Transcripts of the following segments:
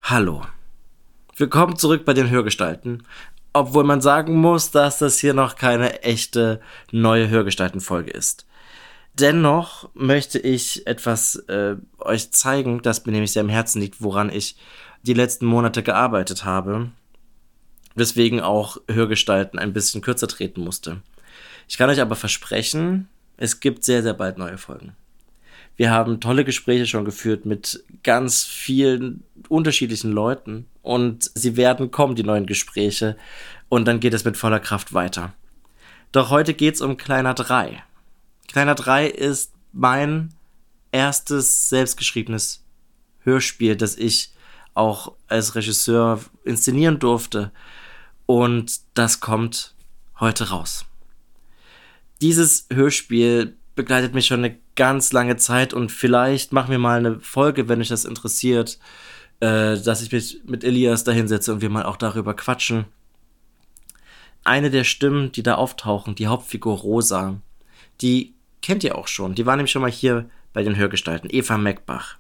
Hallo. Willkommen zurück bei den Hörgestalten. Obwohl man sagen muss, dass das hier noch keine echte neue Hörgestalten-Folge ist. Dennoch möchte ich etwas euch zeigen, das mir nämlich sehr am Herzen liegt, woran ich die letzten Monate gearbeitet habe, weswegen auch Hörgestalten ein bisschen kürzer treten musste. Ich kann euch aber versprechen, es gibt sehr, sehr bald neue Folgen. Wir haben tolle Gespräche schon geführt mit ganz vielen unterschiedlichen Leuten und sie werden kommen, die neuen Gespräche, und dann geht es mit voller Kraft weiter. Doch heute geht's um Kleiner 3. Kleiner 3 ist mein erstes selbstgeschriebenes Hörspiel, das ich auch als Regisseur inszenieren durfte, und das kommt heute raus. Dieses Hörspiel begleitet mich schon eine ganz lange Zeit und vielleicht machen wir mal eine Folge, wenn euch das interessiert, dass ich mich mit Elias da hinsetze und wir mal auch darüber quatschen. Eine der Stimmen, die da auftauchen, die Hauptfigur Rosa, die kennt ihr auch schon. Die war nämlich schon mal hier bei den Hörgestalten, Eva Meckbach.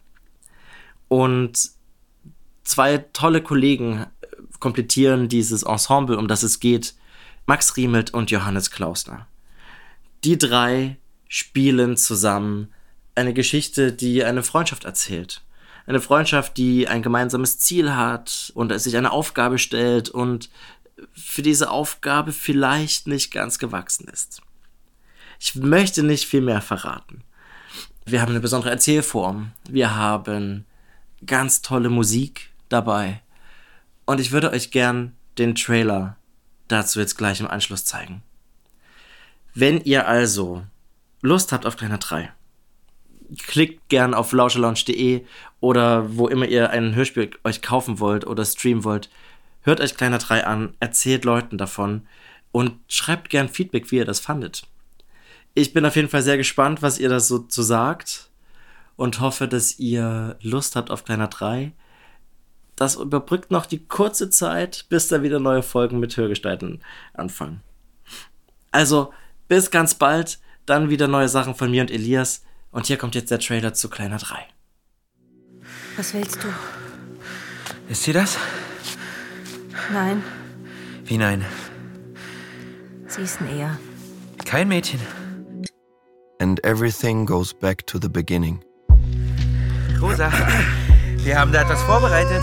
Und zwei tolle Kollegen komplettieren dieses Ensemble, um das es geht, Max Riemelt und Johannes Klausner. Die drei spielen zusammen eine Geschichte, die eine Freundschaft erzählt. Eine Freundschaft, die ein gemeinsames Ziel hat und sich eine Aufgabe stellt und für diese Aufgabe vielleicht nicht ganz gewachsen ist. Ich möchte nicht viel mehr verraten. Wir haben eine besondere Erzählform. Wir haben ganz tolle Musik dabei. Und ich würde euch gern den Trailer dazu jetzt gleich im Anschluss zeigen. Wenn ihr also Lust habt auf Kleiner 3, klickt gern auf lauscherlounge.de oder wo immer ihr ein Hörspiel euch kaufen wollt oder streamen wollt. Hört euch Kleiner 3 an, erzählt Leuten davon und schreibt gern Feedback, wie ihr das fandet. Ich bin auf jeden Fall sehr gespannt, was ihr da so zu sagt und hoffe, dass ihr Lust habt auf Kleiner 3. Das überbrückt noch die kurze Zeit, bis da wieder neue Folgen mit Hörgestalten anfangen. Also, bis ganz bald, dann wieder neue Sachen von mir und Elias. Und hier kommt jetzt der Trailer zu Kleiner 3. Was willst du? Ist sie das? Nein, Wie nein? sie ist ein Eher. Kein Mädchen. And everything goes back to the beginning. Rosa, wir haben da etwas vorbereitet.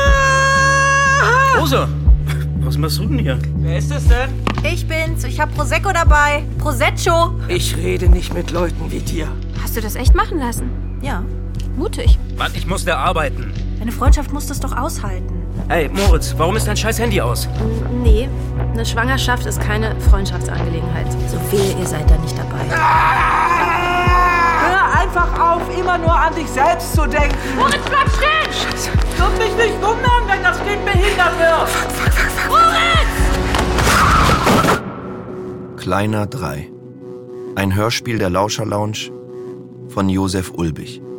Rosa, was machst du denn hier? Wer ist das denn? Ich bin's, ich hab Prosecco dabei. Prosecco. Ich rede nicht mit Leuten wie dir. Hast du das echt machen lassen? Ja, Mutig. Mann, ich muss da arbeiten. eine Freundschaft muss das doch aushalten. Hey, Moritz, warum ist dein scheiß Handy aus? Nee, eine Schwangerschaft ist keine Freundschaftsangelegenheit. So wehe, ihr seid da nicht dabei. Hör einfach auf, immer nur an dich selbst zu denken. Moritz, bleib stehen! Scheiße. Wird mich nicht wundern, wenn das Kind behindert wird. Kleiner 3. Ein Hörspiel der Lauscher Lounge von Josef Ulbich.